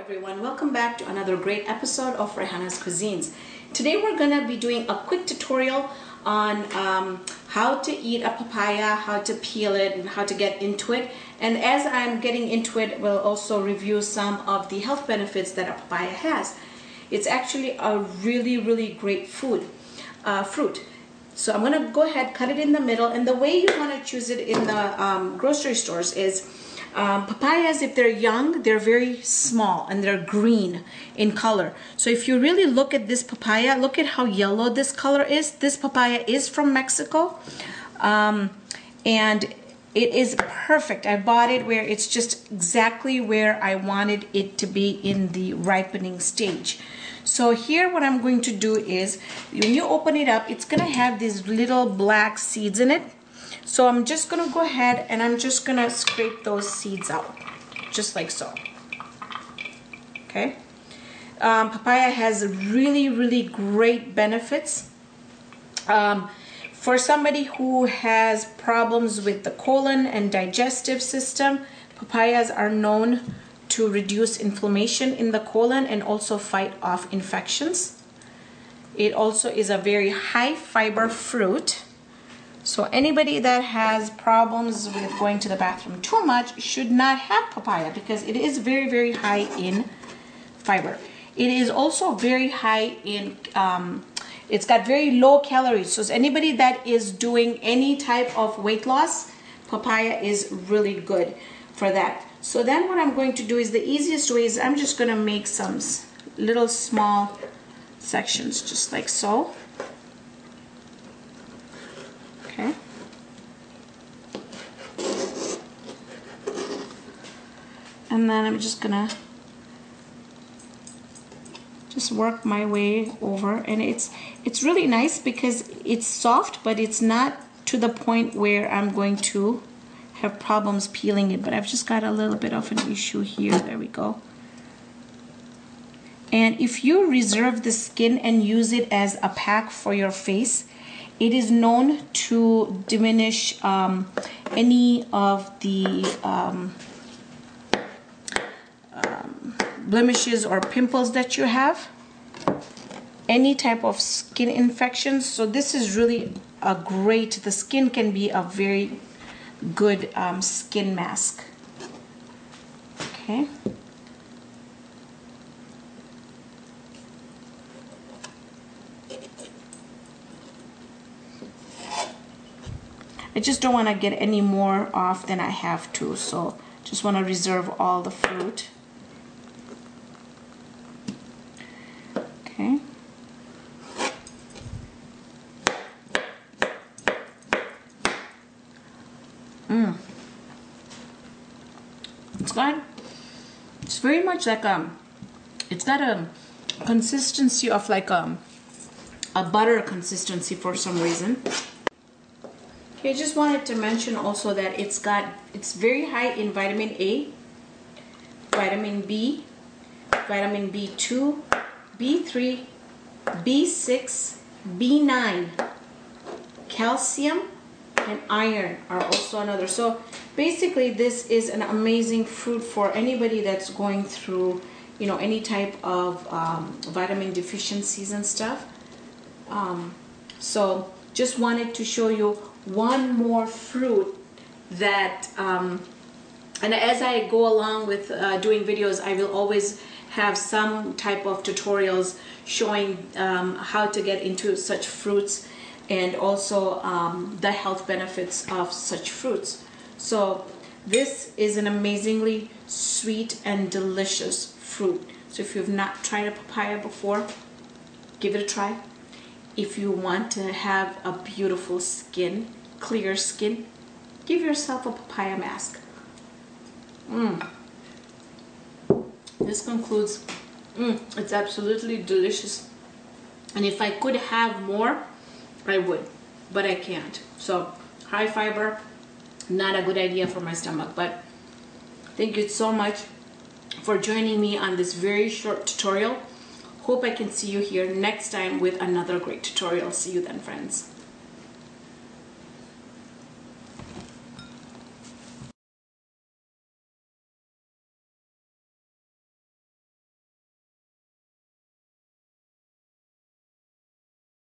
everyone, welcome back to another great episode of Rayhana's Cuisines. Today we're going to be doing a quick tutorial on how to eat a papaya, how to peel it, and how to get into it. And as I'm getting into it, we'll also review some of the health benefits that a papaya has. It's actually a really great fruit. So I'm going to go ahead, cut it in the middle, and the way you want to choose it in the grocery stores is papayas, if they're young, they're very small and they're green in color. So if you really look at this papaya, look at how yellow this color is. This papaya is from Mexico, and it is perfect. I bought it where it's just exactly where I wanted it to be in the ripening stage. So here what I'm going to do is, when you open it up, it's going to have these little black seeds in it. So I'm just going to go ahead and I'm just going to scrape those seeds out, just like so. Okay. Papaya has really great benefits. For somebody who has problems with the colon and digestive system, papayas are known to reduce inflammation in the colon and also fight off infections. It also is a very high fiber fruit. So anybody that has problems with going to the bathroom too much should not have papaya because it is very high in fiber. It is also very high in, it's got very low calories. So anybody that is doing any type of weight loss, papaya is really good for that. So then what I'm going to do is, the easiest way is I'm just going to make some little small sections just like so. Okay. And then I'm just gonna work my way over, and it's really nice because it's soft, but it's not to the point where I'm going to have problems peeling it. But I've just got a little bit of an issue here. There we go. And if you reserve the skin and use it as a pack for your face, it is known to diminish any of the blemishes or pimples that you have, any type of skin infections. So this is really a great, the skin can be a very good skin mask. Okay. I just don't want to get any more off than I have to, so just want to reserve all the fruit. Okay. It's very much like it's got a consistency of like a butter consistency for some reason. Okay, I just wanted to mention also that it's very high in vitamin A, vitamin B, vitamin B2, B3, B6, B9, calcium, and iron are also another. So basically this is an amazing fruit for anybody that's going through, you know, any type of vitamin deficiencies and stuff. So just wanted to show you one more fruit that, and as I go along with doing videos, I will always have some type of tutorials showing how to get into such fruits and also the health benefits of such fruits. So this is an amazingly sweet and delicious fruit. So if you've not tried a papaya before, give it a try. If you want to have a beautiful skin, clear skin, give yourself a papaya mask. This concludes. It's absolutely delicious. And if I could have more, I would, but I can't. So high fiber, not a good idea for my stomach. But thank you so much for joining me on this very short tutorial. Hope I can see you here next time with another great tutorial. See you then, friends.